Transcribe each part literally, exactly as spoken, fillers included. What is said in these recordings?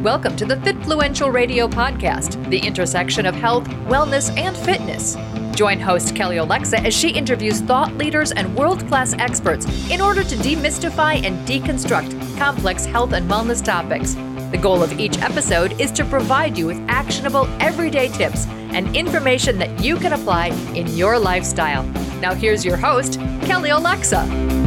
Welcome to the Fitfluential Radio Podcast, the intersection of health, wellness, and fitness. Join host Kelly Alexa as she interviews thought leaders and world-class experts in order to demystify and deconstruct complex health and wellness topics. The goal of each episode is to provide you with actionable, everyday tips and information that you can apply in your lifestyle. Now here's your host, Kelly Alexa.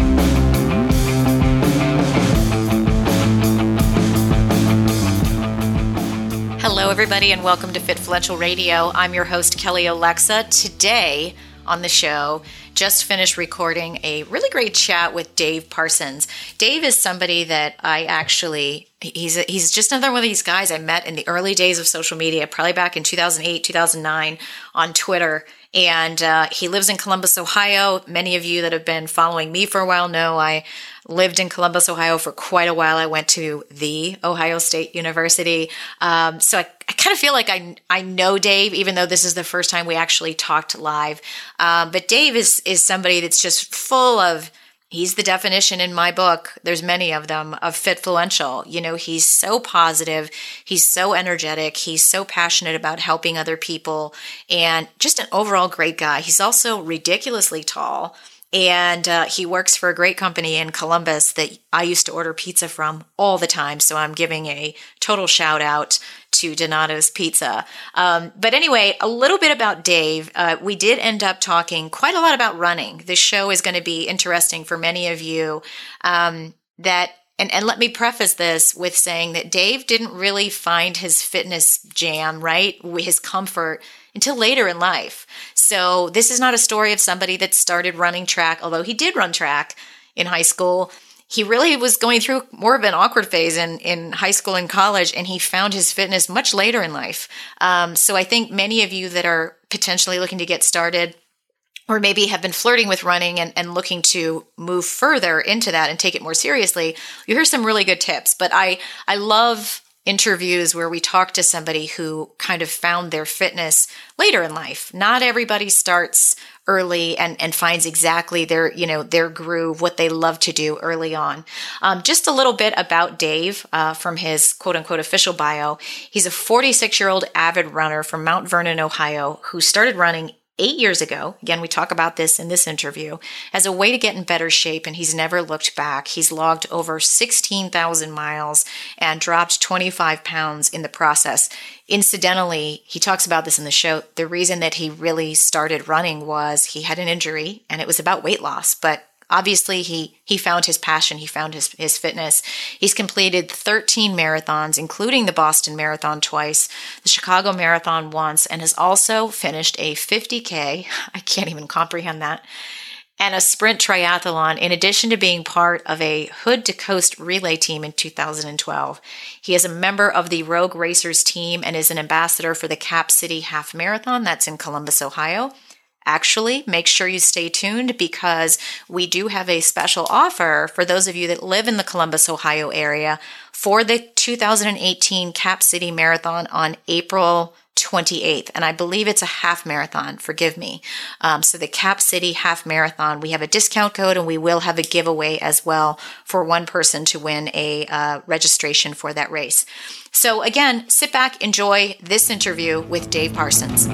Hello, everybody, and welcome to Fitfluential Radio. I'm your host, Kelly Alexa. Today on the show, just finished recording a really great chat with Dave Parsons. Dave is somebody that I actually, he's a, he's just another one of these guys I met in the early days of social media, probably back in two thousand eight, two thousand nine on Twitter. And uh, he lives in Columbus, Ohio. Many of you that have been following me for a while know I lived in Columbus, Ohio for quite a while. I went to the Ohio State University. Um, so I, I kind of feel like I I know Dave, even though this is the first time we actually talked live. Um, but Dave is is somebody that's just full of, he's the definition in my book, there's many of them, of Fitfluential. You know, he's so positive, he's so energetic, he's so passionate about helping other people, and just an overall great guy. He's also ridiculously tall. And uh, he works for a great company in Columbus that I used to order pizza from all the time. So I'm giving a total shout out to Donato's Pizza. Um, but anyway, a little bit about Dave. Uh, we did end up talking quite a lot about running. This show is going to be interesting for many of you. Um, that and, and let me preface this with saying that Dave didn't really find his fitness jam, right? His comfort until later in life. So this is not a story of somebody that started running track, although he did run track in high school. He really was going through more of an awkward phase in, in high school and college, and he found his fitness much later in life. Um, so I think many of you that are potentially looking to get started or maybe have been flirting with running and, and looking to move further into that and take it more seriously, you hear some really good tips. But I, I love interviews where we talk to somebody who kind of found their fitness later in life. Not everybody starts early and, and finds exactly their, you know, their groove, what they love to do early on. Um, just a little bit about Dave uh, from his quote unquote official bio. He's a forty-six year old avid runner from Mount Vernon, Ohio, who started running eight years ago. Again, we talk about this in this interview as a way to get in better shape, and he's never looked back. He's logged over sixteen thousand miles and dropped twenty-five pounds in the process. Incidentally, he talks about this in the show. The reason that he really started running was he had an injury and it was about weight loss, but obviously, he he found his passion. He found his, his fitness. He's completed thirteen marathons, including the Boston Marathon twice, the Chicago Marathon once, and has also finished a fifty K. I can't even comprehend that. And a sprint triathlon, in addition to being part of a Hood to Coast relay team in two thousand twelve. He is a member of the Rogue Racers team and is an ambassador for the Cap City Half Marathon. That's in Columbus, Ohio. Actually, make sure you stay tuned because we do have a special offer for those of you that live in the Columbus, Ohio area for the two thousand eighteen Cap City Marathon on April twenty-eighth. And I believe it's a half marathon, forgive me. Um, so the Cap City Half Marathon, we have a discount code and we will have a giveaway as well for one person to win a uh, registration for that race. So again, sit back, enjoy this interview with Dave Parsons.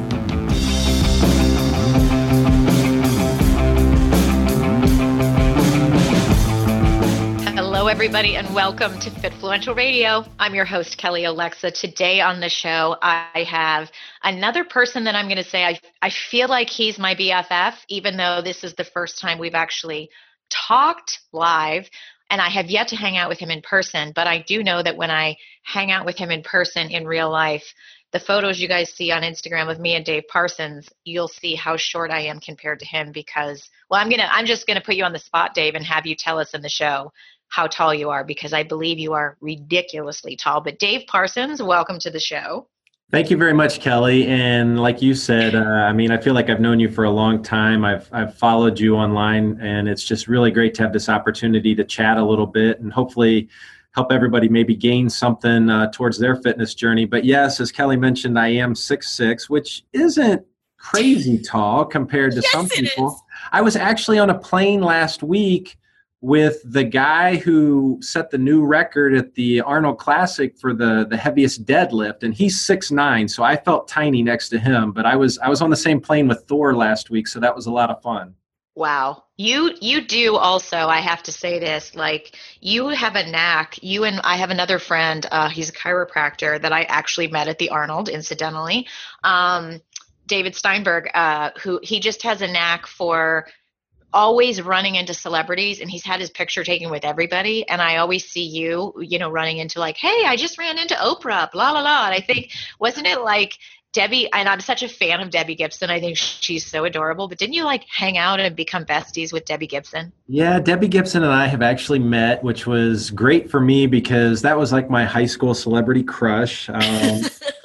Hello, everybody, and welcome to Fitfluential Radio. I'm your host, Kelly Alexa. Today on the show, I have another person that I'm going to say I, I feel like he's my B F F, even though this is the first time we've actually talked live, and I have yet to hang out with him in person. But I do know that when I hang out with him in person in real life, the photos you guys see on Instagram of me and Dave Parsons, you'll see how short I am compared to him because, well, I'm gonna, I'm just going to put you on the spot, Dave, and have you tell us in the show how tall you are, because I believe you are ridiculously tall. But Dave Parsons, welcome to the show. Thank you very much, Kelly. And like you said, uh, I mean, I feel like I've known you for a long time. I've I've followed you online, and it's just really great to have this opportunity to chat a little bit and hopefully help everybody maybe gain something uh, towards their fitness journey. But yes, as Kelly mentioned, I am six six, which isn't crazy tall compared to yes, some people. Is. I was actually on a plane last week with the guy who set the new record at the Arnold Classic for the, the heaviest deadlift, and he's six nine, so I felt tiny next to him. But I was I was on the same plane with Thor last week, so that was a lot of fun. Wow. You you do also, I have to say this, like you have a knack. You and I have another friend, uh, he's a chiropractor that I actually met at the Arnold, incidentally, um, David Steinberg, uh, who he just has a knack for always running into celebrities, and he's had his picture taken with everybody. And I always see you, you know, running into like, hey, I just ran into Oprah, blah, blah, blah. And I think, wasn't it like Debbie, and I'm such a fan of Debbie Gibson. I think she's so adorable. But didn't you like hang out and become besties with Debbie Gibson? Yeah, Debbie Gibson and I have actually met, which was great for me because that was like my high school celebrity crush. Um,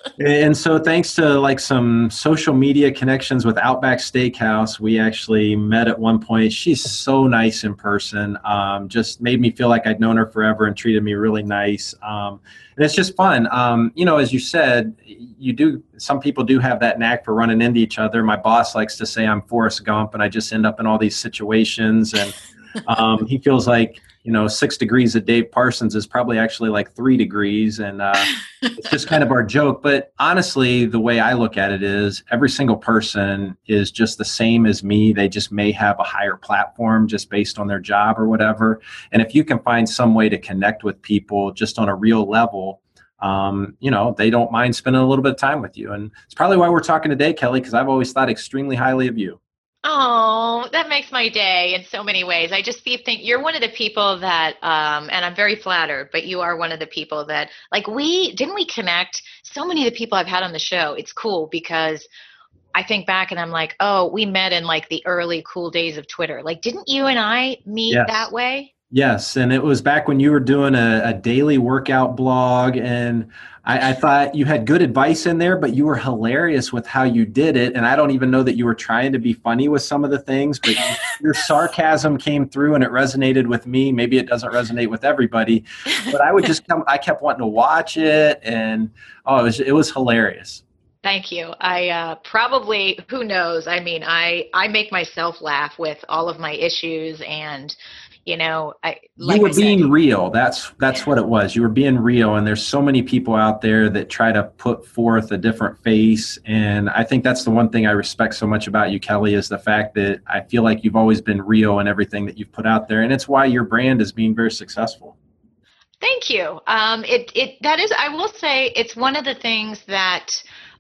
and so thanks to like some social media connections with Outback Steakhouse, we actually met at one point. She's so nice in person. Um, just made me feel like I'd known her forever and treated me really nice. Um, and it's just fun. Um, you know, as you said, you do, some people do have that knack for running into each other. My boss likes to say I'm Forrest Gump, and I just end up in all these situations. And um, he feels like, you know, six degrees of Dave Parsons is probably actually like three degrees. And uh, it's just kind of our joke. But honestly, the way I look at it is every single person is just the same as me. They just may have a higher platform just based on their job or whatever. And if you can find some way to connect with people just on a real level, um, you know, they don't mind spending a little bit of time with you. And it's probably why we're talking today, Kelly, because I've always thought extremely highly of you. Oh, that makes my day in so many ways. I just think you're one of the people that, um, and I'm very flattered, but you are one of the people that, like, we, didn't we connect? So many of the people I've had on the show, it's cool because I think back and I'm like, oh, we met in like the early cool days of Twitter. Like, didn't you and I meet Yes. that way? Yes, and it was back when you were doing a, a daily workout blog, and I, I thought you had good advice in there, but you were hilarious with how you did it. And I don't even know that you were trying to be funny with some of the things, but your sarcasm came through and it resonated with me. Maybe it doesn't resonate with everybody, but I would just come, I kept wanting to watch it, and oh, it was, it was hilarious. Thank you. I uh, probably, who knows? I mean, I, I make myself laugh with all of my issues, and you know, I like you were I said, being real. That's that's what it was. You were being real, and there's so many people out there that try to put forth a different face. And I think that's the one thing I respect so much about you, Kelly, is the fact that I feel like you've always been real in everything that you've put out there, and it's why your brand is being very successful. Thank you. Um, it it that is, I will say, it's one of the things that.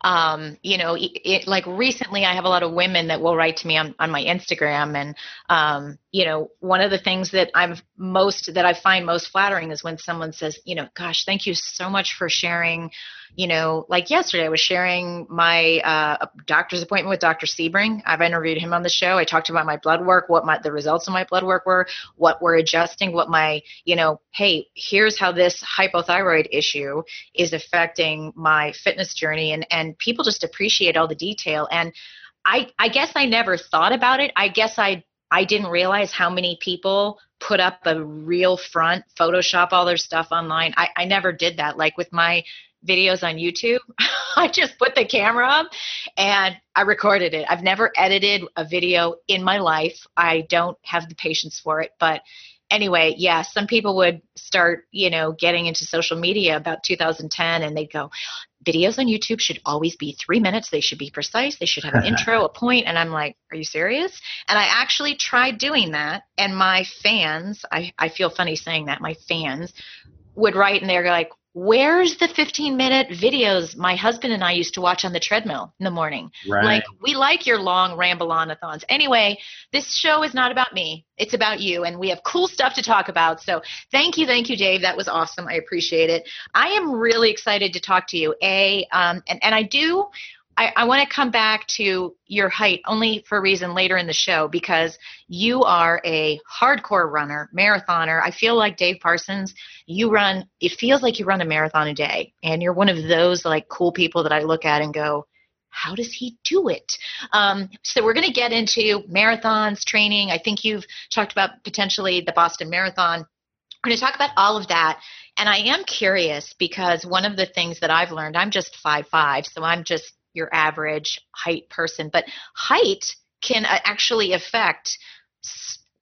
Um, you know, it, it, like recently I have a lot of women that will write to me on, on my Instagram. And, um, you know, one of the things that I'm most, that I find most flattering is when someone says, you know, gosh, thank you so much for sharing, you know, like yesterday I was sharing my uh, doctor's appointment with Doctor Sebring. I've interviewed him on the show. I talked about my blood work, what my, the results of my blood work were, what we're adjusting, what my, you know, hey, here's how this hypothyroid issue is affecting my fitness journey. And, and people just appreciate all the detail. And I, I guess I never thought about it. I guess I, I didn't realize how many people put up a real front, Photoshop all their stuff online. I, I never did that. Like with my videos on YouTube, I just put the camera up and I recorded it. I've never edited a video in my life. I don't have the patience for it. But anyway, yeah, some people would start, you know, getting into social media about two thousand ten, and they'd go, videos on YouTube should always be three minutes. They should be precise. They should have an intro, a point. And I'm like, are you serious? And I actually tried doing that. And my fans, I, I feel funny saying that, my fans would write and they're like, where's the fifteen minute videos my husband and I used to watch on the treadmill in the morning? Right. Like, we like your long ramble-on-a-thons. Anyway, this show is not about me. It's about you, and we have cool stuff to talk about. So thank you, thank you, Dave. That was awesome. I appreciate it. I am really excited to talk to you. A, um, and, and I do – I, I want to come back to your height only for a reason later in the show, because you are a hardcore runner, marathoner. I feel like Dave Parsons, you run, it feels like you run a marathon a day. And you're one of those like cool people that I look at and go, how does he do it? Um, so we're going to get into marathons, training. I think you've talked about potentially the Boston Marathon. We're going to talk about all of that. And I am curious because one of the things that I've learned, I'm just five five, so I'm just your average height person, but height can actually affect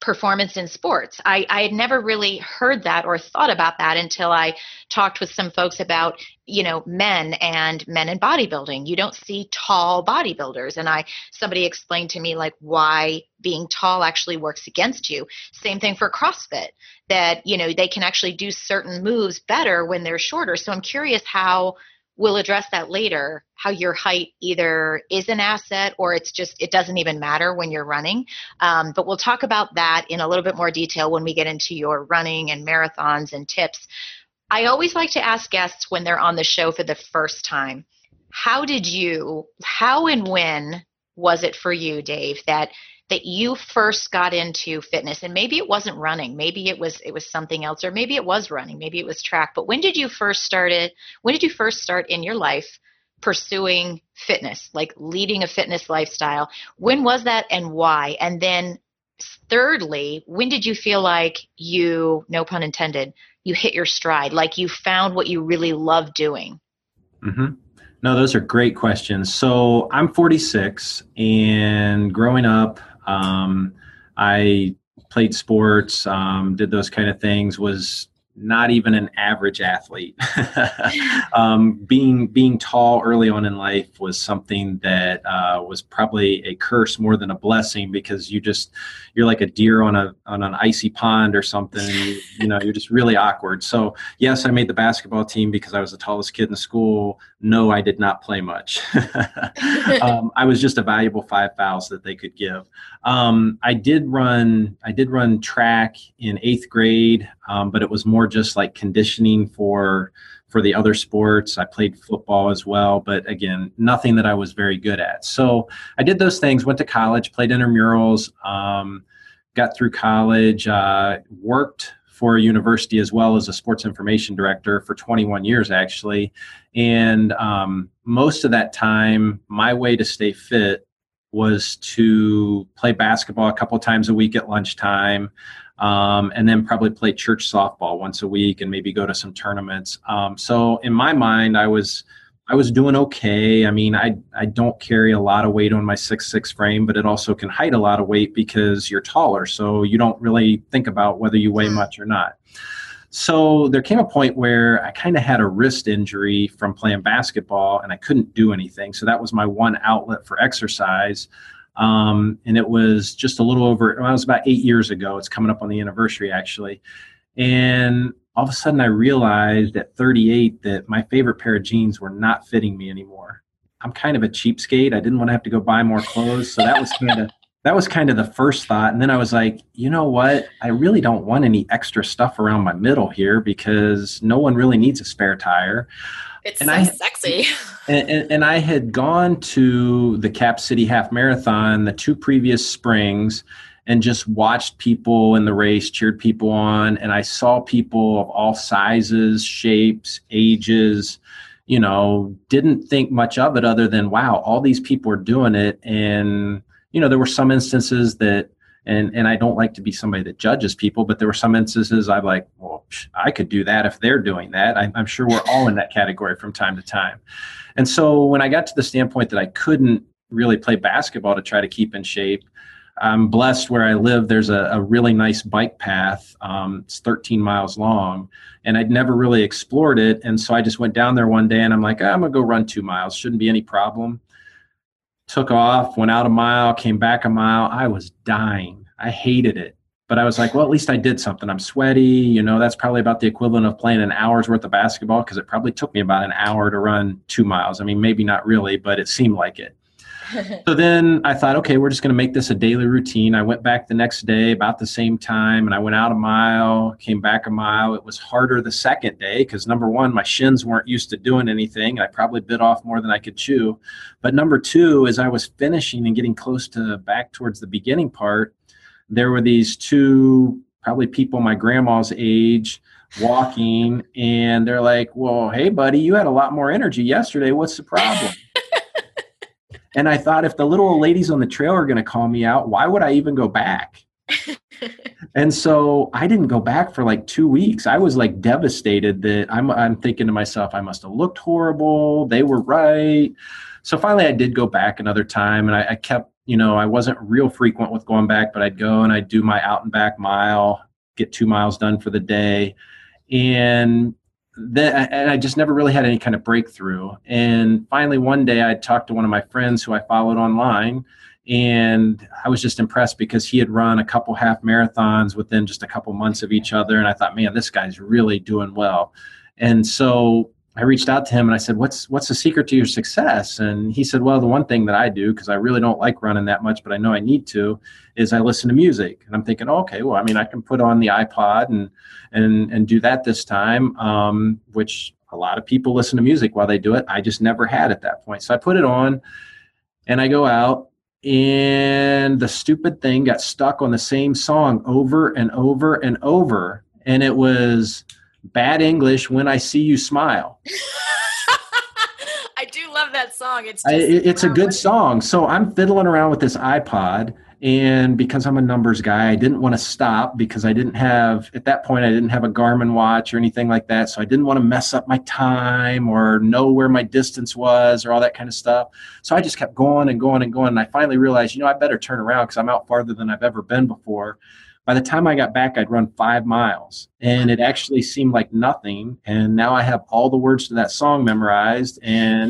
performance in sports. I, I had never really heard that or thought about that until I talked with some folks about, you know, men and men in bodybuilding. You don't see tall bodybuilders. And I, somebody explained to me like why being tall actually works against you. Same thing for CrossFit, that, you know, they can actually do certain moves better when they're shorter. So I'm curious how we'll address that later, how your height either is an asset or it's just, it doesn't even matter when you're running. Um, but we'll talk about that in a little bit more detail when we get into your running and marathons and tips. I always like to ask guests when they're on the show for the first time, how did you, how and when was it for you, Dave, that that you first got into fitness? And maybe it wasn't running, maybe it was it was something else, or maybe it was running, maybe it was track. But when did you first start it? When did you first start in your life pursuing fitness, like leading a fitness lifestyle? When was that and why? And then thirdly, when did you feel like you, no pun intended, you hit your stride, like you found what you really love doing? Mm-hmm. No, those are great questions. So I'm forty-six, and growing up, um, I played sports, um, did those kind of things, was not even an average athlete. um, being being tall early on in life was something that uh, was probably a curse more than a blessing, because you just you're like a deer on a on an icy pond or something. You, you know, you're just really awkward. So yes, I made the basketball team because I was the tallest kid in school. No, I did not play much. um, I was just a valuable five fouls that they could give. Um, I did run I did run track in eighth grade, um, but it was more just like conditioning for for the other sports. I played football as well, but again, nothing that I was very good at. So I did those things, went to college, played intramurals, um, got through college, uh, worked for a university as well as a sports information director for twenty-one years, actually. And um, most of that time, my way to stay fit was to play basketball a couple times a week at lunchtime, um, and then probably play church softball once a week and maybe go to some tournaments. Um, so in my mind, I was I was doing okay. I mean, I I don't carry a lot of weight on my six foot six frame, but it also can hide a lot of weight because you're taller. So you don't really think about whether you weigh much or not. So there came a point where I kind of had a wrist injury from playing basketball and I couldn't do anything. So that was my one outlet for exercise. Um, and it was just a little over, well, it was about eight years ago. It's coming up on the anniversary, actually. And all of a sudden I realized at thirty-eight that my favorite pair of jeans were not fitting me anymore. I'm kind of a cheapskate. I didn't want to have to go buy more clothes. So that was kind of, that was kind of the first thought. And then I was like, you know what? I really don't want any extra stuff around my middle here because no one really needs a spare tire. It's and so I, sexy. And, and, and I had gone to the Cap City Half Marathon the two previous springs and just watched people in the race, cheered people on. And I saw people of all sizes, shapes, ages, you know, didn't think much of it other than, wow, all these people are doing it. And, you know, there were some instances that, and, and I don't like to be somebody that judges people, but there were some instances I'm like, well, I could do that if they're doing that. I, I'm sure we're all in that category from time to time. And so when I got to the standpoint that I couldn't really play basketball to try to keep in shape, I'm blessed where I live. There's a, a really nice bike path. Um, it's thirteen miles long, and I'd never really explored it. And so I just went down there one day and I'm like, oh, I'm going to go run two miles. Shouldn't be any problem. Took off, went out a mile, came back a mile. I was dying. I hated it. But I was like, well, at least I did something. I'm sweaty. You know, that's probably about the equivalent of playing an hour's worth of basketball because it probably took me about an hour to run two miles. I mean, maybe not really, but it seemed like it. So then I thought, okay, we're just going to make this a daily routine. I went back the next day about the same time, and I went out a mile, came back a mile. It was harder the second day because, number one, my shins weren't used to doing anything. I probably bit off more than I could chew. But number two, as I was finishing and getting close to back towards the beginning part, there were these two probably people my grandma's age walking, and they're like, well, hey, buddy, you had a lot more energy yesterday. What's the problem? And I thought, if the little old ladies on the trail are going to call me out, why would I even go back? And so I didn't go back for like two weeks. I was like devastated that I'm, I'm thinking to myself, I must have looked horrible. They were right. So finally I did go back another time, and I, I kept you know, I wasn't real frequent with going back, but I'd go and I'd do my out and back mile, get two miles done for the day. And then, and I just never really had any kind of breakthrough. And finally, one day I talked to one of my friends who I followed online, and I was just impressed because he had run a couple half marathons within just a couple months of each other. And I thought, man, this guy's really doing well. And so I reached out to him and I said, what's, what's the secret to your success? And he said, well, the one thing that I do, because I really don't like running that much, but I know I need to, is I listen to music. And I'm thinking, oh, okay, well, I mean, I can put on the iPod and, and, and do that this time, um, which a lot of people listen to music while they do it. I just never had at that point. So I put it on and I go out, and the stupid thing got stuck on the same song over and over and over. And it was Bad English, When I See You Smile. I do love that song. It's just, I, it's a good song. So I'm fiddling around with this iPod, and because I'm a numbers guy, I didn't want to stop because I didn't have, at that point, I didn't have a Garmin watch or anything like that. So I didn't want to mess up my time or know where my distance was or all that kind of stuff. So I just kept going and going and going. And I finally realized, you know, I better turn around because I'm out farther than I've ever been before. By the time I got back, I'd run five miles, and it actually seemed like nothing. And now I have all the words to that song memorized. And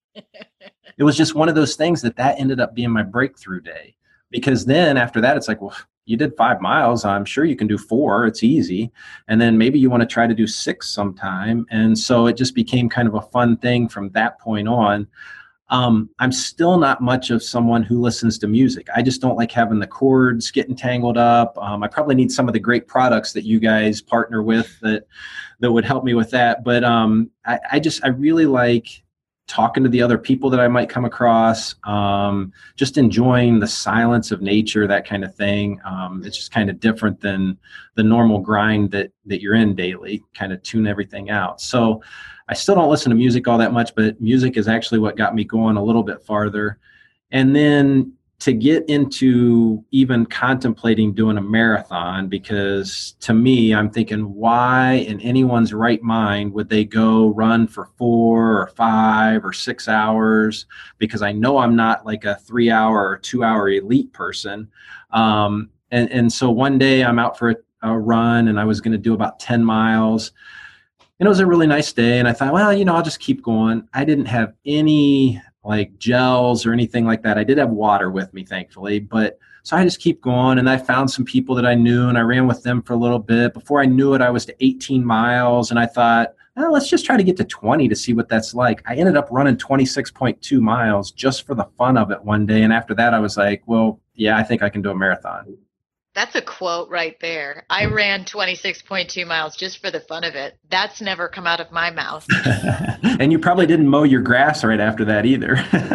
it was just one of those things that that ended up being my breakthrough day. Because then after that, it's like, well, you did five miles. I'm sure you can do four. It's easy. And then maybe you want to try to do six sometime. And so it just became kind of a fun thing from that point on. Um, I'm still not much of someone who listens to music. I just don't like having the chords getting tangled up. Um, I probably need some of the great products that you guys partner with that that would help me with that. But um, I, I just, I really like talking to the other people that I might come across, um, just enjoying the silence of nature, that kind of thing. Um, it's just kind of different than the normal grind that that you're in daily, kind of tune everything out. So I still don't listen to music all that much, but music is actually what got me going a little bit farther. And then to get into even contemplating doing a marathon, because to me, I'm thinking, why in anyone's right mind would they go run for four or five or six hours? Because I know I'm not like a three hour or two hour elite person. Um, and, and so one day I'm out for a, a run, and I was going to do about ten miles. And it was a really nice day. And I thought, well, you know, I'll just keep going. I didn't have any like gels or anything like that. I did have water with me, thankfully. But so I just keep going. And I found some people that I knew, and I ran with them for a little bit. Before I knew it, I was to eighteen miles. And I thought, oh, let's just try to get to twenty to see what that's like. I ended up running twenty-six point two miles just for the fun of it one day. And after that, I was like, well, yeah, I think I can do a marathon. That's a quote right there. I ran twenty-six point two miles just for the fun of it. That's never come out of my mouth. And you probably didn't mow your grass right after that either.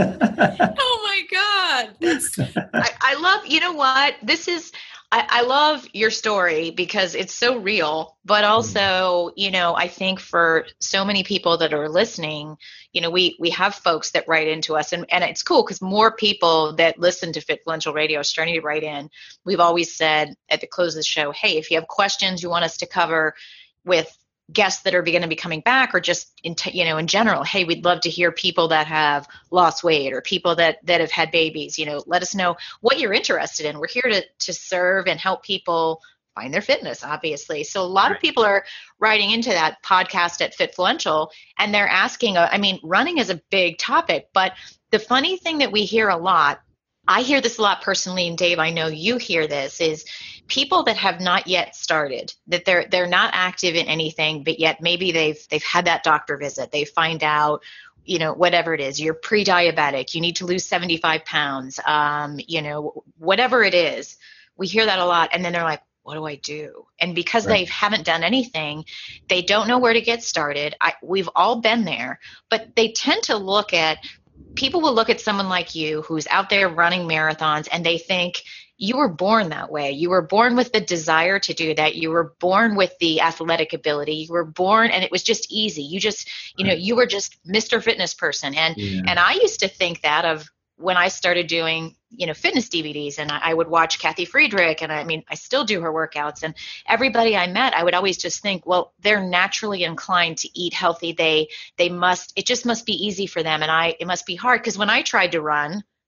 Oh my God. That's, I, I love, you know what? This is, I, I love your story because it's so real, but also, you know, I think for so many people that are listening, you know, we, we have folks that write into us, and, and it's cool because more people that listen to Fitfluential Radio are starting to write in. We've always said at the close of the show, hey, if you have questions you want us to cover with guests that are going to be coming back, or just in, t- you know, in general, hey, we'd love to hear people that have lost weight or people that, that have had babies, you know, let us know what you're interested in. We're here to, to serve and help people find their fitness, obviously. So a lot of people are writing into that podcast at Fitfluential, and they're asking, uh, I mean, running is a big topic, but the funny thing that we hear a lot, I hear this a lot personally, and Dave, I know you hear this, is people that have not yet started, that they're they're not active in anything, but yet maybe they've they've had that doctor visit. They find out, you know, whatever it is, you're pre-diabetic, you need to lose seventy-five pounds, um, you know, whatever it is. We hear that a lot, and then they're like, what do I do? And because right. they haven't done anything, they don't know where to get started. I, we've all been there, but they tend to look at, people will look at someone like you who's out there running marathons, and they think, you were born that way. You were born with the desire to do that. You were born with the athletic ability. You were born, and it was just easy. You just, you know, you were just Mister Fitness person. And, yeah. and I used to think that of when I started doing, you know, fitness D V Ds, and I, I would watch Kathy Friedrich, and I mean, I still do her workouts, and everybody I met, I would always just think, well, they're naturally inclined to eat healthy. They, they must, it just must be easy for them. And I, it must be hard. Cause when I tried to run,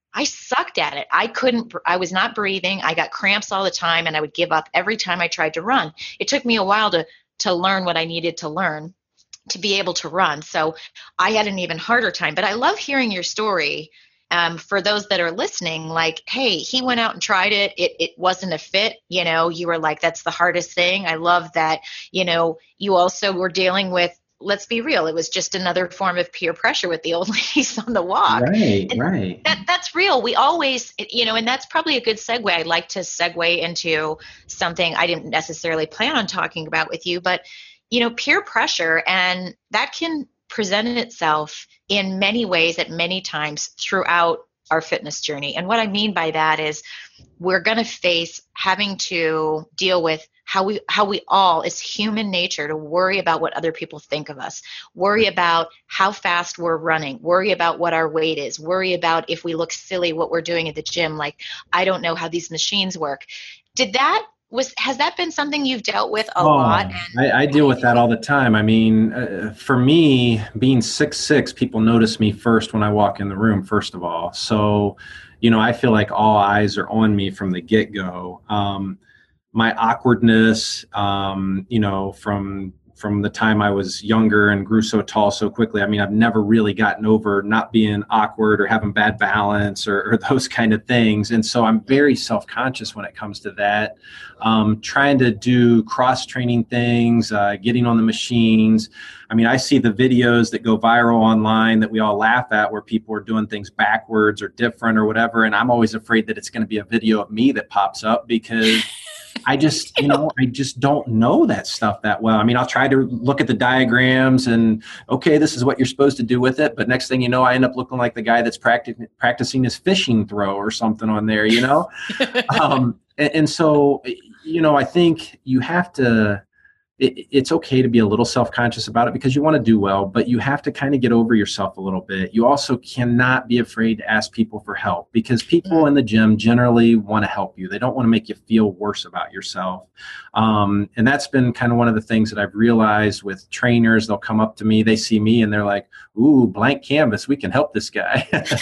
I sucked at it. I couldn't, I was not breathing. I got cramps all the time and I would give up every time I tried to run. It took me a while to, to learn what I needed to learn to be able to run. So I had an even harder time, but I love hearing your story. Um, for those that are listening, like, hey, he went out and tried it. It, it wasn't a fit. You know, you were like, that's the hardest thing. I love that. You know, you also were dealing with, let's be real, it was just another form of peer pressure with the old ladies on the walk. Right, and right. That, that's real. We always, you know, and that's probably a good segue. I'd like to segue into something I didn't necessarily plan on talking about with you, but, you know, peer pressure, and that can present itself in many ways at many times throughout our fitness journey. And what I mean by that is we're going to face having to deal with how we how we all, it's human nature to worry about what other people think of us, worry about how fast we're running, worry about what our weight is, worry about if we look silly, what we're doing at the gym. Like, I don't know how these machines work. Did that was has that been something you've dealt with a Oh, lot? I, I deal with that all the time. I mean, uh, for me, being six six, people notice me first when I walk in the room, first of all. So, you know, I feel like all eyes are on me from the get-go. Um, my awkwardness, um, you know, from from the time I was younger and grew so tall so quickly. I mean, I've never really gotten over not being awkward or having bad balance or, or those kind of things. And so I'm very self-conscious when it comes to that. Um, trying to do cross-training things, uh, getting on the machines. I mean, I see the videos that go viral online that we all laugh at where people are doing things backwards or different or whatever. And I'm always afraid that it's going to be a video of me that pops up because I just, you know, I just don't know that stuff that well. I mean, I'll try to look at the diagrams and, okay, this is what you're supposed to do with it. But next thing you know, I end up looking like the guy that's practicing practicing his fishing throw or something on there, you know? um, and, and so, you know, I think you have to, it, it's okay to be a little self-conscious about it because you want to do well, but you have to kind of get over yourself a little bit. You also cannot be afraid to ask people for help because people in the gym generally want to help you. They don't want to make you feel worse about yourself. Um, and that's been kind of one of the things that I've realized with trainers. They'll come up to me, they see me and they're like, ooh, blank canvas, we can help this guy.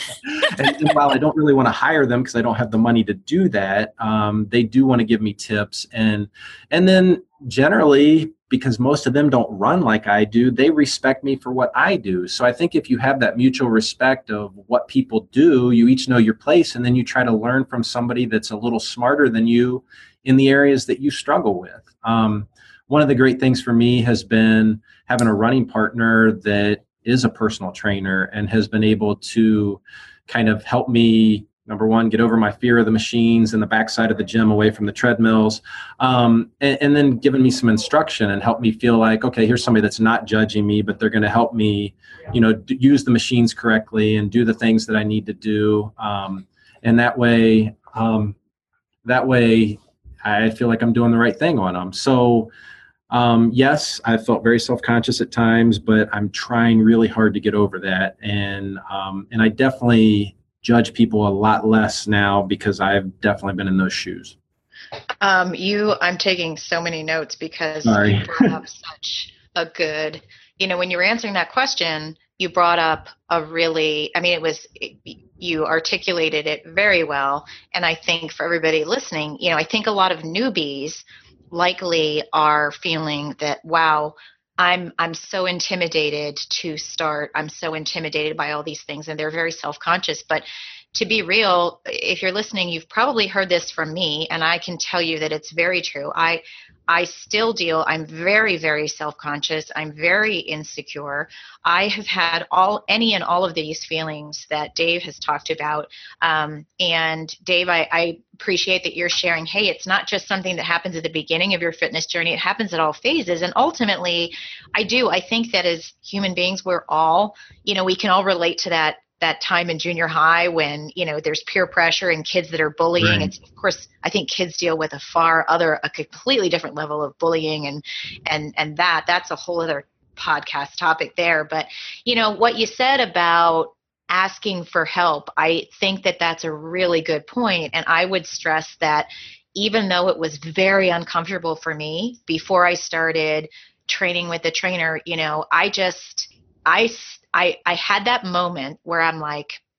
and, and while I don't really want to hire them because I don't have the money to do that, um, they do want to give me tips. And, and then generally, because most of them don't run like I do, they respect me for what I do. So I think if you have that mutual respect of what people do, you each know your place, and then you try to learn from somebody that's a little smarter than you in the areas that you struggle with. Um, one of the great things for me has been having a running partner that is a personal trainer and has been able to kind of help me, number one, get over my fear of the machines and the backside of the gym away from the treadmills. Um, and, and then giving me some instruction and help me feel like, okay, here's somebody that's not judging me, but they're going to help me, you know, d- use the machines correctly and do the things that I need to do. Um, and that way, um, that way I feel like I'm doing the right thing on them. So, um, yes, I felt very self-conscious at times, but I'm trying really hard to get over that. And, um, and I definitely judge people a lot less now because I've definitely been in those shoes. Um, you, I'm taking so many notes because Sorry. you brought up such a good, you know, when you were answering that question, you brought up a really, I mean, it was, it, you articulated it very well. And I think for everybody listening, you know, I think a lot of newbies likely are feeling that, wow, I'm I'm so intimidated to start. I'm so intimidated by all these things, and they're very self-conscious. But to be real, if you're listening, you've probably heard this from me, and I can tell you that it's very true. I I still deal, I'm very, very self-conscious. I'm very insecure. I have had all, any and all of these feelings that Dave has talked about. Um, and Dave, I, I appreciate that you're sharing, hey, it's not just something that happens at the beginning of your fitness journey. It happens at all phases. And ultimately, I do, I think that as human beings, we're all, you know, we can all relate to that that time in junior high when, you know, there's peer pressure and kids that are bullying. Right. It's, of course, I think kids deal with a far other, a completely different level of bullying, and, and, and that, that's a whole other podcast topic there. But, you know, what you said about asking for help, I think that that's a really good point. And I would stress that even though it was very uncomfortable for me before I started training with the trainer, you know, I just, I I, I had that moment where I'm like,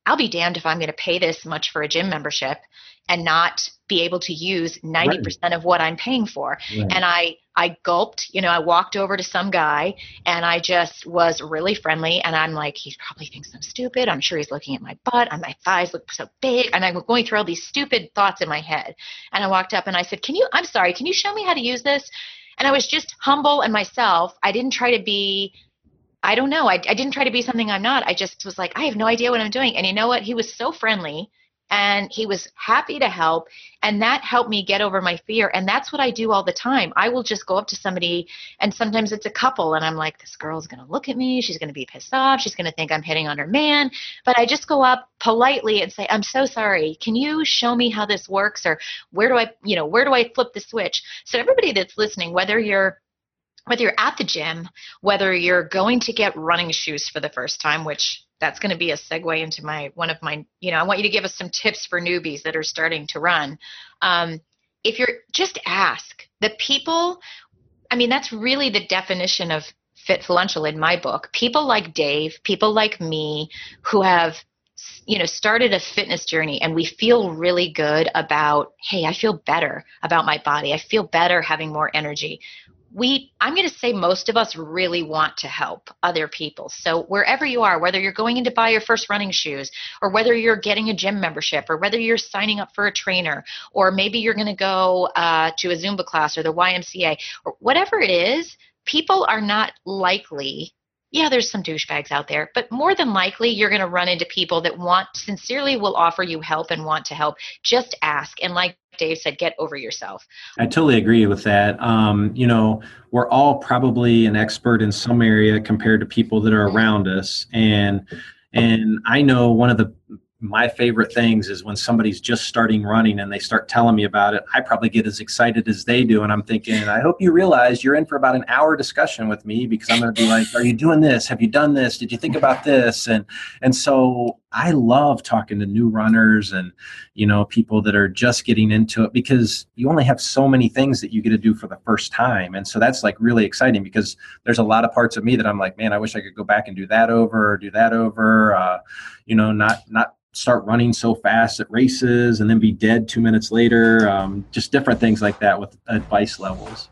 I'll be damned if I'm going to pay this much for a gym membership and not be able to use ninety percent right. of what I'm paying for. Right. And I, I gulped, you know, I walked over to some guy and I just was really friendly. And I'm like, he probably thinks I'm stupid. I'm sure he's looking at my butt and my thighs look so big. And I'm going through all these stupid thoughts in my head. And I walked up and I said, can you, I'm sorry, can you show me how to use this? And I was just humble and myself. I didn't try to be, I don't know. I, I didn't try to be something I'm not. I just was like, I have no idea what I'm doing. And you know what? He was so friendly and he was happy to help. And that helped me get over my fear. And that's what I do all the time. I will just go up to somebody, and sometimes it's a couple, and I'm like, this girl's going to look at me. She's going to be pissed off. She's going to think I'm hitting on her man. But I just go up politely and say, I'm so sorry. Can you show me how this works? Or where do I, you know, where do I flip the switch? So everybody that's listening, whether you're whether you're at the gym, whether you're going to get running shoes for the first time, which that's going to be a segue into my, one of my, you know, I want you to give us some tips for newbies that are starting to run. Um, if you're, just ask the people. I mean, that's really the definition of Fitfluential in my book. People like Dave, people like me who have, you know, started a fitness journey, and we feel really good about, hey, I feel better about my body. I feel better having more energy. We, I'm going to say most of us really want to help other people. So wherever you are, whether you're going in to buy your first running shoes, or whether you're getting a gym membership, or whether you're signing up for a trainer, or maybe you're going to go uh, to a Zumba class or the Y M C A, or whatever it is, people are not likely, yeah, there's some douchebags out there, but more than likely you're going to run into people that want, sincerely will offer you help and want to help. Just ask. And like Dave said, get over yourself. I totally agree with that. Um, you know, we're all probably an expert in some area compared to people that are around us. And, and I know one of the, my favorite things is when somebody's just starting running and they start telling me about it. I probably get as excited as they do. And I'm thinking, I hope you realize you're in for about an hour discussion with me, because I'm going to be like, are you doing this? Have you done this? Did you think about this? And, and so I love talking to new runners and, you know, people that are just getting into it, because you only have so many things that you get to do for the first time. And so that's like really exciting, because there's a lot of parts of me that I'm like, man, I wish I could go back and do that over or do that over, uh, you know, not, not, start running so fast at races and then be dead two minutes later. Um, just different things like that with advice levels.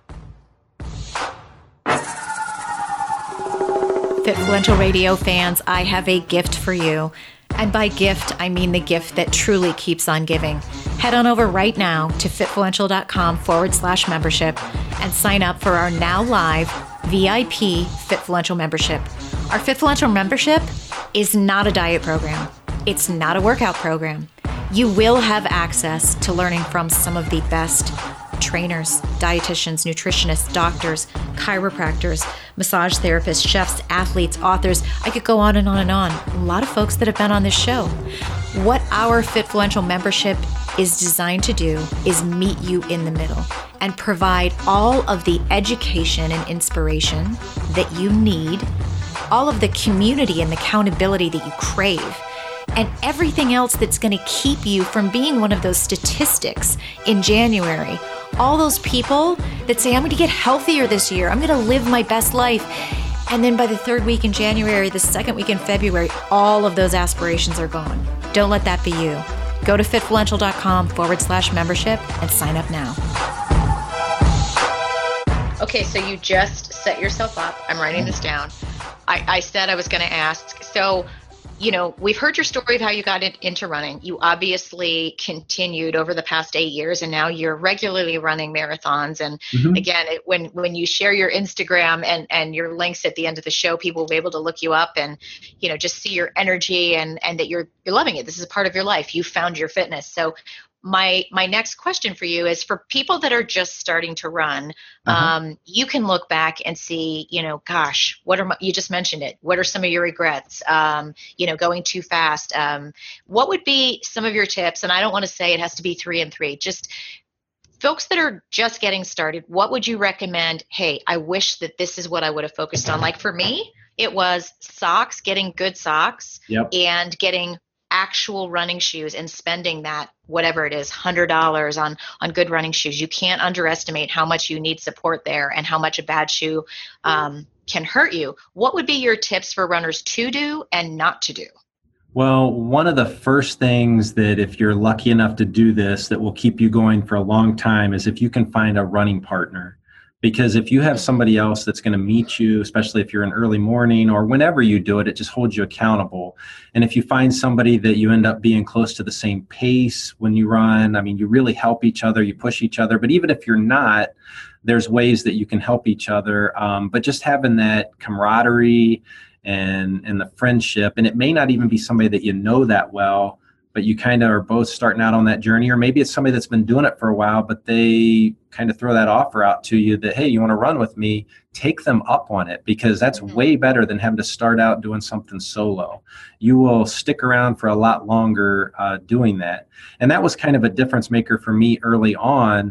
Fitfluential Radio fans, I have a gift for you. And by gift, I mean the gift that truly keeps on giving. Head on over right now to fitfluential.com forward slash membership and sign up for our now live V I P Fitfluential membership. Our Fitfluential membership is not a diet program. It's not a workout program. You will have access to learning from some of the best trainers, dietitians, nutritionists, doctors, chiropractors, massage therapists, chefs, athletes, authors. I could go on and on and on. A lot of folks that have been on this show. What our Fitfluential membership is designed to do is meet you in the middle and provide all of the education and inspiration that you need, all of the community and accountability that you crave, and everything else that's going to keep you from being one of those statistics in January. All those people that say, I'm going to get healthier this year. I'm going to live my best life. And then by the third week in January, the second week in February, all of those aspirations are gone. Don't let that be you. Go to fitfluential.com forward slash membership and sign up now. Okay, so you just set yourself up. I'm writing this down. I, I said I was going to ask. So, you know, we've heard your story of how you got in, into running. You obviously continued over the past eight years, and now you're regularly running marathons. And mm-hmm. again, it, when when you share your Instagram and, and your links at the end of the show, people will be able to look you up and, you know, just see your energy and, and that you're you're loving it. This is a part of your life. You found your fitness. So my my next question for you is, for people that are just starting to run, uh-huh. um, you can look back and see, you know, gosh, what are my, you just mentioned it. What are some of your regrets? Um, you know, going too fast. Um, what would be some of your tips? And I don't want to say it has to be three and three. Just folks that are just getting started. What would you recommend? Hey, I wish that this is what I would have focused on. Like for me, it was socks, getting good socks, yep. and getting actual running shoes and spending that, whatever it is, one hundred dollars on, on good running shoes. You can't underestimate how much you need support there and how much a bad shoe um, can hurt you. What would be your tips for runners to do and not to do? Well, one of the first things that if you're lucky enough to do this that will keep you going for a long time is if you can find a running partner. Because if you have somebody else that's going to meet you, especially if you're in early morning or whenever you do it, it just holds you accountable. And if you find somebody that you end up being close to the same pace when you run, I mean, you really help each other, you push each other. But even if you're not, there's ways that you can help each other. Um, but just having that camaraderie and and the friendship, and it may not even be somebody that you know that well, but you kind of are both starting out on that journey, or maybe it's somebody that's been doing it for a while, but they kind of throw that offer out to you that, hey, you want to run with me? Take them up on it, because that's mm-hmm. way better than having to start out doing something solo. You will stick around for a lot longer uh, doing that. And that was kind of a difference maker for me early on,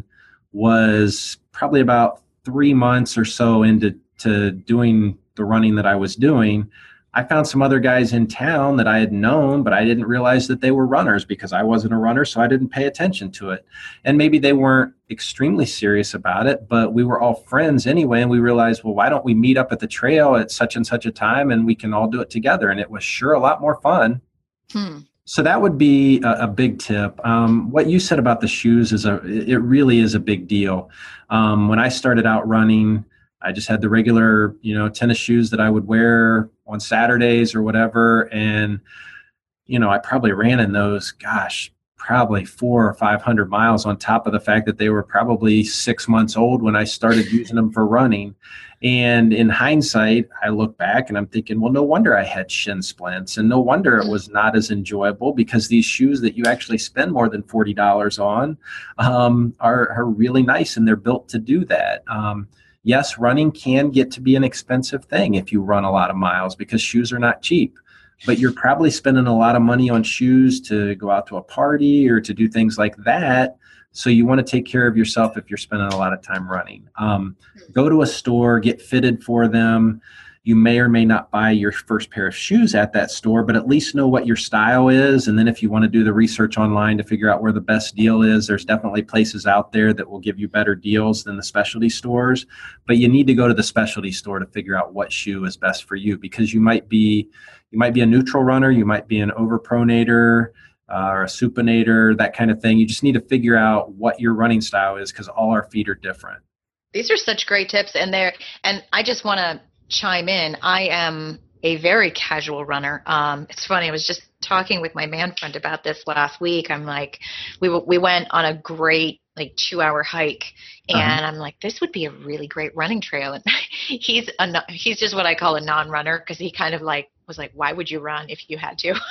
was probably about three months or so into to doing the running that I was doing. I found some other guys in town that I had known, but I didn't realize that they were runners because I wasn't a runner, so I didn't pay attention to it. And maybe they weren't extremely serious about it, but we were all friends anyway, and we realized, well, why don't we meet up at the trail at such and such a time, and we can all do it together? And it was sure a lot more fun. Hmm. So that would be a, a big tip. Um, what you said about the shoes is a, it really is a big deal. Um, when I started out running, I just had the regular, you know, tennis shoes that I would wear on Saturdays or whatever. And, you know, I probably ran in those, gosh, probably four or five hundred miles, on top of the fact that they were probably six months old when I started using them for running. And in hindsight, I look back and I'm thinking, well, no wonder I had shin splints, and no wonder it was not as enjoyable, because these shoes that you actually spend more than forty dollars on um, are, are really nice, and they're built to do that. Um, Yes, running can get to be an expensive thing if you run a lot of miles, because shoes are not cheap. But you're probably spending a lot of money on shoes to go out to a party or to do things like that. So you want to take care of yourself if you're spending a lot of time running. Um, go to a store, get fitted for them. You may or may not buy your first pair of shoes at that store, but at least know what your style is. And then if you want to do the research online to figure out where the best deal is, there's definitely places out there that will give you better deals than the specialty stores. But you need to go to the specialty store to figure out what shoe is best for you, because you might be you might be a neutral runner, you might be an overpronator uh, or a supinator, that kind of thing. You just need to figure out what your running style is, because all our feet are different. These are such great tips, and they're and I just want to chime in. I am a very casual runner. Um, it's funny. I was just talking with my man friend about this last week. I'm like, we w- we went on a great like two hour hike, and uh-huh. I'm like, this would be a really great running trail. And he's a he's just what I call a non-runner, because he kind of like was like, why would you run if you had to?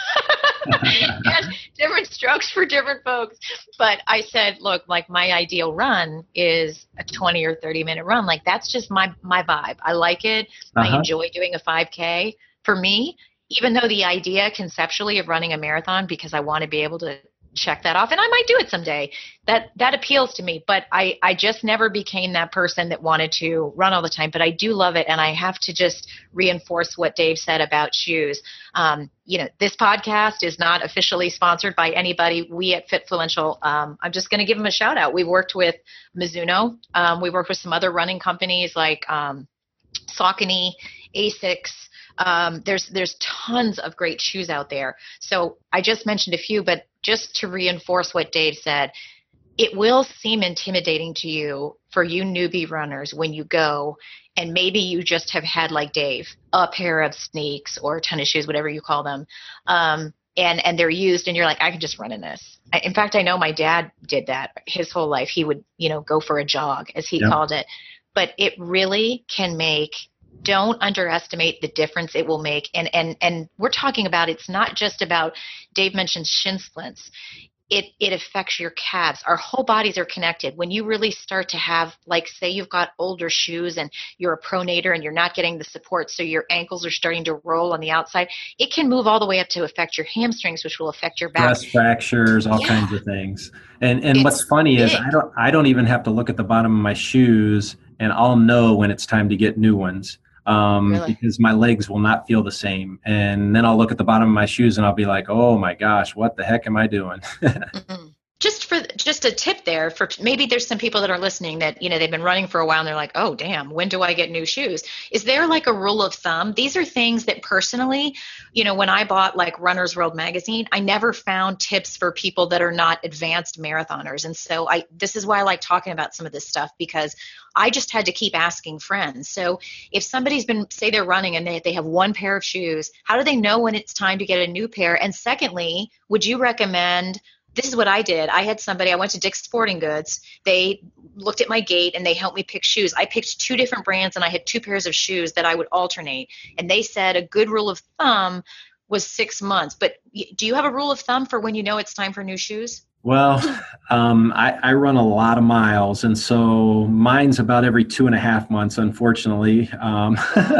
And different strokes for different folks. But I said, look, like my ideal run is a twenty or thirty minute run. Like that's just my, my vibe. I like it. Uh-huh. I enjoy doing a five K. For me, even though the idea conceptually of running a marathon, because I want to be able to check that off, and I might do it someday, that that appeals to me, but I I just never became that person that wanted to run all the time. But I do love it, and I have to just reinforce what Dave said about shoes. Um, you know, this podcast is not officially sponsored by anybody. We at Fitfluential, um, I'm just going to give them a shout out. We've worked with Mizuno. Um, we worked with some other running companies like um, Saucony, Asics. Um, there's there's tons of great shoes out there. So I just mentioned a few, but just to reinforce what Dave said, it will seem intimidating to you for you newbie runners when you go, and maybe you just have had, like Dave, a pair of sneaks or tennis shoes, whatever you call them, um, and and they're used, and you're like, I can just run in this. I, in fact, I know my dad did that his whole life. He would, you know, go for a jog, as he yeah. called it. But it really can make. Don't underestimate the difference it will make. And, and, and we're talking about, it's not just about, Dave mentioned shin splints. It, it affects your calves. Our whole bodies are connected. When you really start to have, like, say you've got older shoes and you're a pronator and you're not getting the support, so your ankles are starting to roll on the outside, it can move all the way up to affect your hamstrings, which will affect your back. Stress fractures, all yeah. kinds of things. And and it's what's funny big. is I don't I don't even have to look at the bottom of my shoes, and I'll know when it's time to get new ones. Um, really? Because my legs will not feel the same. And then I'll look at the bottom of my shoes and I'll be like, oh my gosh, what the heck am I doing? mm-hmm. just for just a tip there for maybe there's some people that are listening that, you know, they've been running for a while and they're like, oh, damn, when do I get new shoes? Is there like a rule of thumb? These are things that personally, you know, when I bought like Runner's World magazine, I never found tips for people that are not advanced marathoners. And so I, this is why I like talking about some of this stuff, because I just had to keep asking friends. So if somebody's been, say they're running and they, they have one pair of shoes, how do they know when it's time to get a new pair? And secondly, would you recommend, this is what I did. I had somebody, I went to Dick's Sporting Goods. They looked at my gait and they helped me pick shoes. I picked two different brands and I had two pairs of shoes that I would alternate. And they said a good rule of thumb was six months. But do you have a rule of thumb for when you know it's time for new shoes? Well, um, I, I run a lot of miles, and so mine's about every two and a half months, unfortunately, um,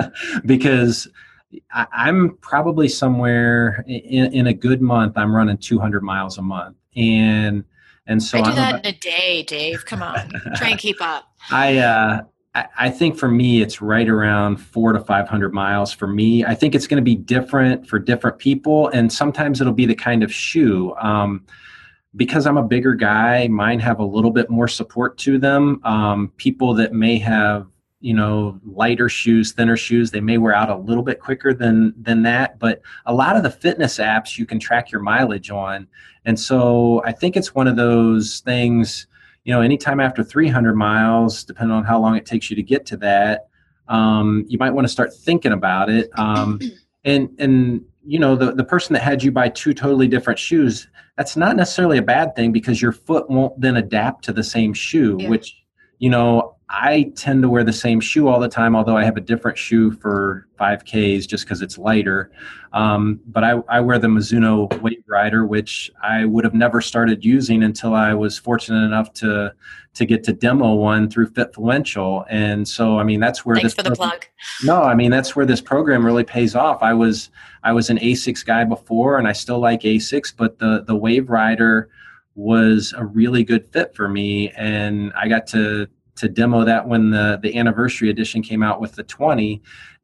because I, I'm probably somewhere in, in a good month, I'm running two hundred miles a month. And and so I do I'm that about, in a day, Dave. Come on, try and keep up. I, uh, I I think for me, it's right around four to five hundred miles for me. I think it's going to be different for different people, and sometimes it'll be the kind of shoe. Um, because I'm a bigger guy, mine have a little bit more support to them. Um, people that may have, you know, lighter shoes, thinner shoes, they may wear out a little bit quicker than than that. But a lot of the fitness apps you can track your mileage on. And so I think it's one of those things, you know, anytime after three hundred miles, depending on how long it takes you to get to that, um, you might want to start thinking about it. Um, and, and, you know, the, the person that had you buy two totally different shoes, that's not necessarily a bad thing, because your foot won't then adapt to the same shoe, yeah. which, you know, I tend to wear the same shoe all the time, although I have a different shoe for five Ks just because it's lighter. Um, but I, I wear the Mizuno Wave Rider, which I would have never started using until I was fortunate enough to to get to demo one through Fitfluential. And so, I mean, that's where Thanks this for the program, plug. No, I mean, that's where this program really pays off. I was I was an Asics guy before, and I still like Asics, but the the Wave Rider was a really good fit for me, and I got to to demo that when the the anniversary edition came out with the twenty,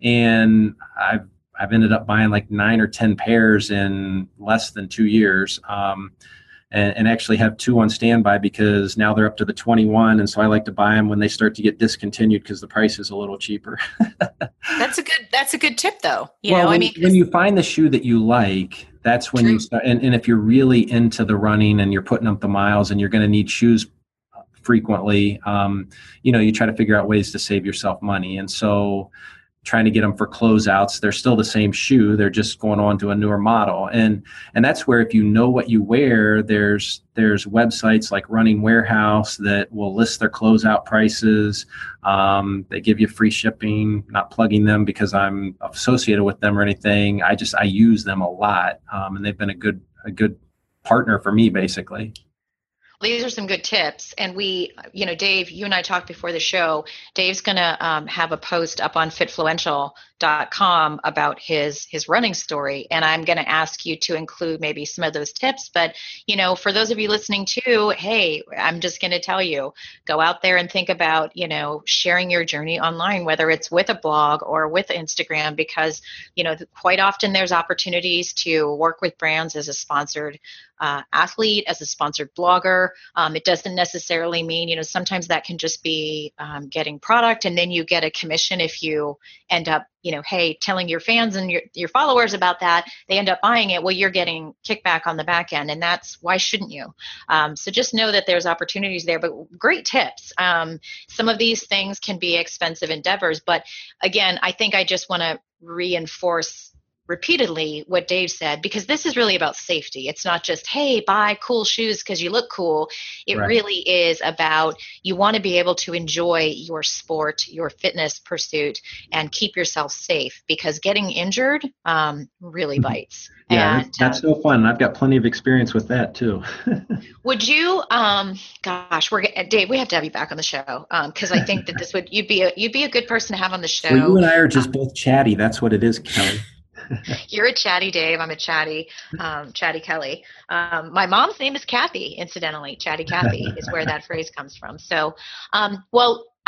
and I've I've ended up buying like nine or ten pairs in less than two years, um, and, and actually have two on standby because now they're up to the twenty-one, and so I like to buy them when they start to get discontinued because the price is a little cheaper. That's a good that's a good tip, though. You well, know, when, I mean, when you find the shoe that you like, that's when True. you start. And, and if you're really into the running and you're putting up the miles and you're going to need shoes frequently, um, you know, you try to figure out ways to save yourself money. And so trying to get them for closeouts, they're still the same shoe. They're just going on to a newer model. And, and that's where, if you know what you wear, there's, there's websites like Running Warehouse that will list their closeout prices. Um, they give you free shipping, not plugging them because I'm associated with them or anything. I just, I use them a lot. Um, and they've been a good, a good partner for me, basically. These are some good tips. And we, you know, Dave, you and I talked before the show. Dave's going to um, have a post up on fitfluential dot com about his his running story. And I'm going to ask you to include maybe some of those tips. But, you know, for those of you listening too, hey, I'm just going to tell you, go out there and think about, you know, sharing your journey online, whether it's with a blog or with Instagram, because, you know, quite often there's opportunities to work with brands as a sponsored Uh, athlete, as a sponsored blogger. Um, it doesn't necessarily mean, you know, sometimes that can just be um, getting product, and then you get a commission if you end up, you know, hey, telling your fans and your, your followers about that, they end up buying it. Well, you're getting kickback on the back end, and that's, why shouldn't you? Um, so just know that there's opportunities there, but great tips. Um, some of these things can be expensive endeavors, but again, I think I just want to reinforce repeatedly what Dave said, because this is really about safety. It's not just, hey, buy cool shoes because you look cool. It Right. really is about, you want to be able to enjoy your sport, your fitness pursuit, and keep yourself safe, because getting injured um, really bites. Yeah, and, that's um, no fun. I've got plenty of experience with that too. Would you, um, gosh, we're Dave, we have to have you back on the show, because um, I think that this would, you'd be a, you'd be a good person to have on the show. Well, you and I are just both chatty. That's what it is, Kelly. You're a chatty Dave. I'm a chatty, um, chatty Kelly. Um, my mom's name is Kathy, incidentally. Chatty Kathy is where that phrase comes from. So, um, well,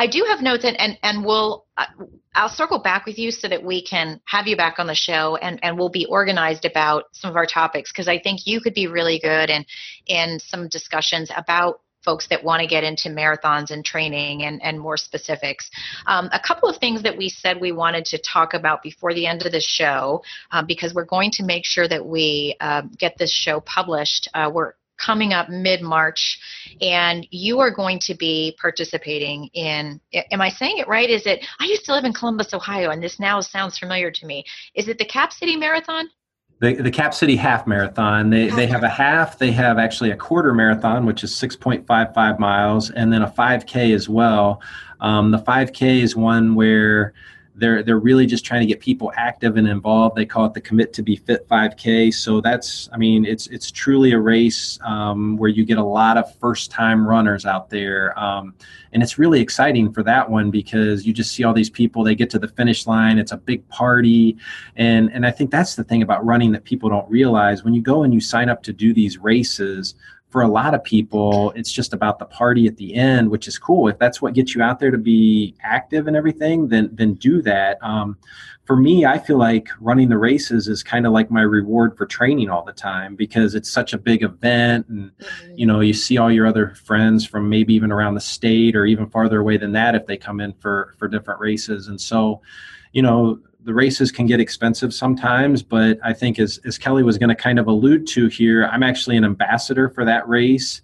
I do have notes, and and, and we'll uh, I'll circle back with you so that we can have you back on the show, and, and we'll be organized about some of our topics, because I think you could be really good in in some discussions about folks that want to get into marathons and training and, and more specifics. Um, a couple of things that we said we wanted to talk about before the end of the show, uh, because we're going to make sure that we uh, get this show published. Uh, we're coming up mid-March, and you are going to be participating in, am I saying it right? Is it, I used to live in Columbus, Ohio, and this now sounds familiar to me. Is it the Cap City Marathon? The, the Cap City Half Marathon. They they have a half. They have actually a quarter marathon, which is six point five five miles, and then a five K as well. Um, the five K is one where they're they're really just trying to get people active and involved. They call it the Commit to Be Fit five K. So that's, I mean, it's it's truly a race um, where you get a lot of first-time runners out there. Um, and it's really exciting for that one because you just see all these people, they get to the finish line, it's a big party. And, and I think that's the thing about running that people don't realize. When you go and you sign up to do these races, for a lot of people, it's just about the party at the end, which is cool. If that's what gets you out there to be active and everything, then then do that. Um, for me, I feel like running the races is kind of like my reward for training all the time because it's such a big event. And, you know, you see all your other friends from maybe even around the state or even farther away than that if they come in for, for different races. And so, you know, the races can get expensive sometimes, but I think as, as Kelly was going to kind of allude to here, I'm actually an ambassador for that race,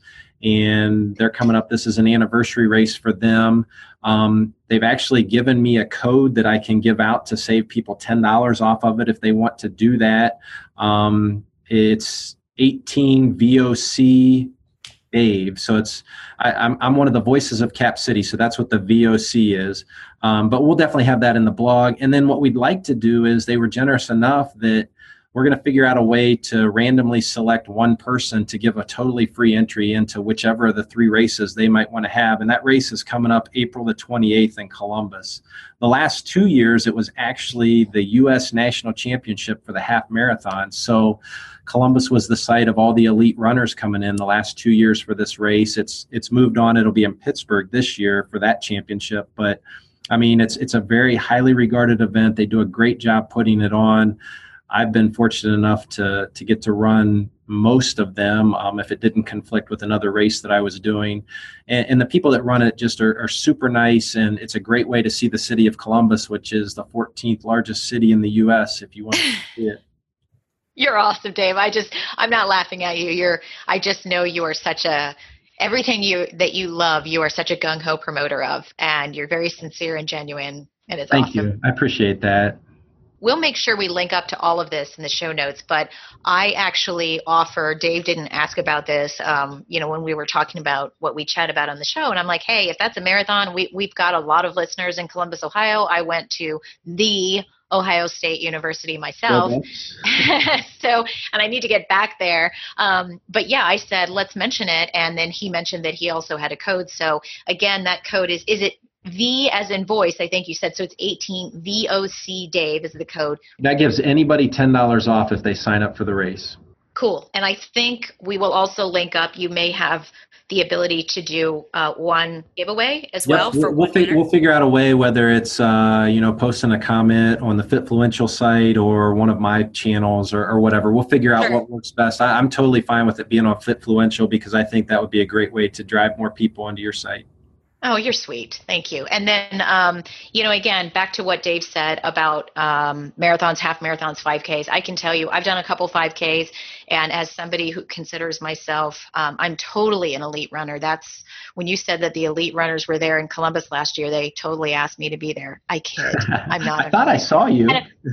and they're coming up. This is an anniversary race for them. Um, they've actually given me a code that I can give out to save people ten dollars off of it if they want to do that. Um, it's eighteen V O C Dave. So it's, I, I'm, I'm one of the voices of Cap City. So that's what the V O C is. Um, but we'll definitely have that in the blog. And then what we'd like to do is they were generous enough that we're going to figure out a way to randomly select one person to give a totally free entry into whichever of the three races they might want to have. And that race is coming up April the twenty-eighth in Columbus. The last two years, it was actually the U S National Championship for the half marathon. So Columbus was the site of all the elite runners coming in the last two years for this race. It's it's moved on. It'll be in Pittsburgh this year for that championship. But I mean, it's it's a very highly regarded event. They do a great job putting it on. I've been fortunate enough to to get to run most of them um, if it didn't conflict with another race that I was doing. And, and the people that run it just are, are super nice. And it's a great way to see the city of Columbus, which is the fourteenth largest city in the U S if you want to see it. You're awesome, Dave. I just, I'm not laughing at you. You're, I just know you are such a, everything you, that you love, you are such a gung-ho promoter of, and you're very sincere and genuine. And it's Thank awesome. you. I appreciate that. We'll make sure we link up to all of this in the show notes, but I actually offer, Dave didn't ask about this, um, you know, when we were talking about what we chat about on the show, and I'm like, hey, if that's a marathon, we, we've got a lot of listeners in Columbus, Ohio. I went to the Ohio State University myself. Okay. So, and I need to get back there. Um, but yeah, I said, let's mention it. And then he mentioned that he also had a code. So again, that code is, is it V as in voice, I think you said. So it's eighteen V O C Dave is the code. That gives anybody ten dollars off if they sign up for the race. Cool. And I think we will also link up. You may have the ability to do uh, one giveaway as yep. well. For we'll, fig- we'll figure out a way, whether it's, uh, you know, posting a comment on the Fitfluential site or one of my channels or, or whatever. We'll figure out sure. what works best. I, I'm totally fine with it being on Fitfluential because I think that would be a great way to drive more people onto your site. Oh, you're sweet. Thank you. And then, um, you know, again, back to what Dave said about um, marathons, half marathons, five Ks. I can tell you, I've done a couple five Ks, and as somebody who considers myself, um, I'm totally an elite runner. That's when you said that the elite runners were there in Columbus last year, they totally asked me to be there. I kid. I'm not. I thought I saw you.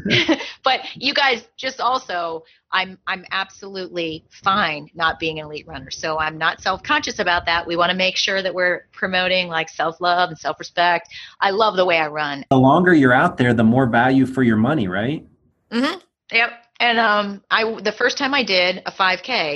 But you guys just also, I'm I'm absolutely fine not being an elite runner. So I'm not self-conscious about that. We want to make sure that we're promoting like self-love and self-respect. I love the way I run. The longer you're out there, the more value for your money, right? Mm-hmm. Yep. And um, I the first time I did a five K,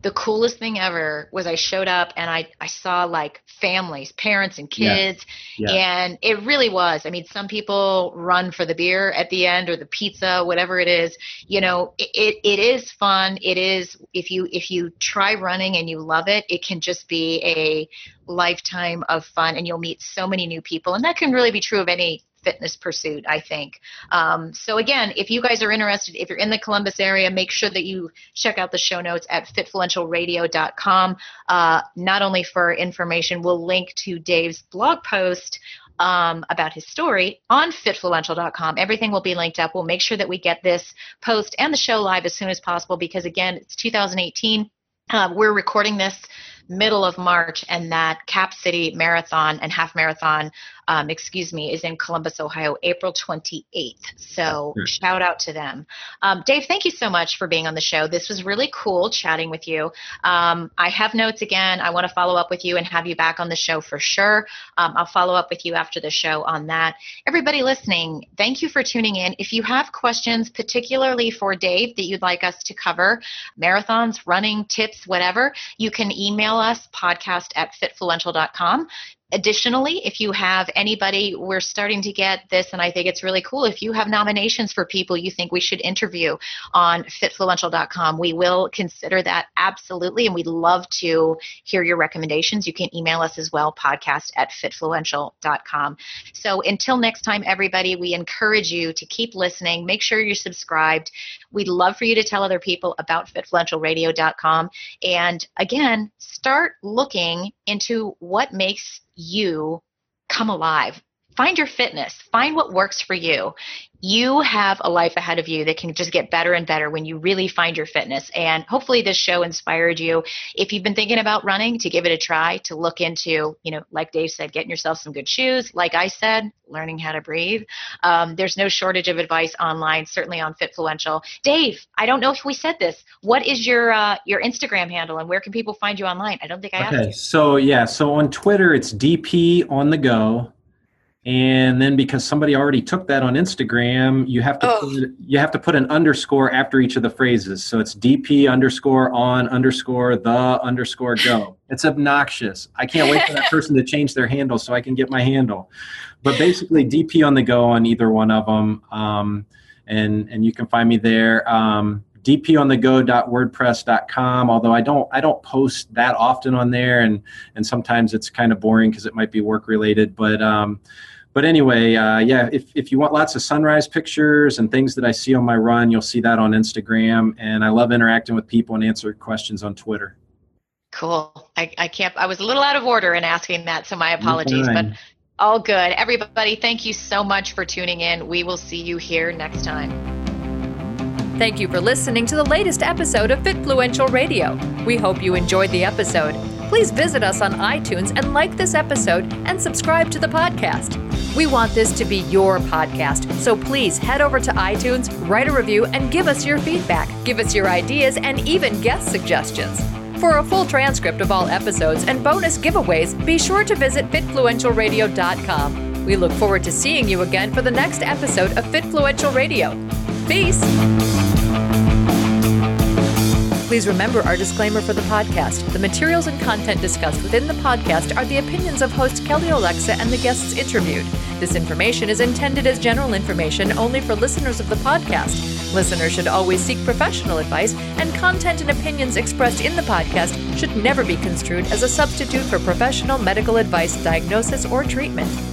the coolest thing ever was I showed up and I, I saw like families, parents and kids. Yeah. Yeah. And it really was. I mean, some people run for the beer at the end or the pizza, whatever it is. You know, it, it, it is fun. It is, if you, if you try running and you love it, it can just be a lifetime of fun, and you'll meet so many new people. And that can really be true of any fitness pursuit, I think. Um, so again, if you guys are interested, if you're in the Columbus area, make sure that you check out the show notes at fitfluential radio dot com. Uh, not only for information, we'll link to Dave's blog post um, about his story on fitfluential dot com. Everything will be linked up. We'll make sure that we get this post and the show live as soon as possible, because again, it's two thousand eighteen. Uh, we're recording this middle of March, and that Cap City Marathon and Half Marathon, um, excuse me, is in Columbus, Ohio, April twenty-eighth. So sure. Shout out to them. Um, Dave, thank you so much for being on the show. This was really cool chatting with you. Um, I have notes again. I want to follow up with you and have you back on the show for sure. Um, I'll follow up with you after the show on that. Everybody listening, thank you for tuning in. If you have questions, particularly for Dave, that you'd like us to cover, marathons, running, tips, whatever, you can email us, podcast at fitfluential dot com. Additionally, if you have anybody, we're starting to get this, and I think it's really cool. If you have nominations for people you think we should interview on fitfluential dot com, we will consider that absolutely, and we'd love to hear your recommendations. You can email us as well, podcast at fitfluential dot com. So until next time, everybody, we encourage you to keep listening. Make sure you're subscribed. We'd love for you to tell other people about fitfluential radio dot com. And again, start looking into what makes you come alive. Find your fitness. Find what works for you. You have a life ahead of you that can just get better and better when you really find your fitness. And hopefully this show inspired you. If you've been thinking about running, to give it a try, to look into, you know, like Dave said, getting yourself some good shoes. Like I said, learning how to breathe. Um, there's no shortage of advice online, certainly on Fitfluential. Dave, I don't know if we said this. What is your uh, your Instagram handle, and where can people find you online? I don't think I asked Okay, you. so yeah, so on Twitter, it's D P on the go. And then because somebody already took that on Instagram, you have to oh. put, you have to put an underscore after each of the phrases. So it's D P underscore on underscore the underscore go. It's obnoxious. I can't wait for that person to change their handle so I can get my handle. But basically D P on the go on either one of them. Um, and, and you can find me there. Um, d p on the go dot wordpress dot com, although I don't I don't post that often on there, and and sometimes it's kind of boring because it might be work related, but um but anyway, uh yeah, if if you want lots of sunrise pictures and things that I see on my run, you'll see that on Instagram, and I love interacting with people and answering questions on Twitter. Cool. I, I can't I was a little out of order in asking that, so my apologies, but all good. Everybody, thank you so much for tuning in. We will see you here next time. Thank you for listening to the latest episode of Fitfluential Radio. We hope you enjoyed the episode. Please visit us on iTunes and like this episode and subscribe to the podcast. We want this to be your podcast, so please head over to iTunes, write a review, and give us your feedback. Give us your ideas and even guest suggestions. For a full transcript of all episodes and bonus giveaways, be sure to visit fitfluential radio dot com. We look forward to seeing you again for the next episode of Fitfluential Radio. Peace! Please remember our disclaimer for the podcast. The materials and content discussed within the podcast are the opinions of host Kelly Olexa and the guests interviewed. This information is intended as general information only for listeners of the podcast. Listeners should always seek professional advice, and content and opinions expressed in the podcast should never be construed as a substitute for professional medical advice, diagnosis, or treatment.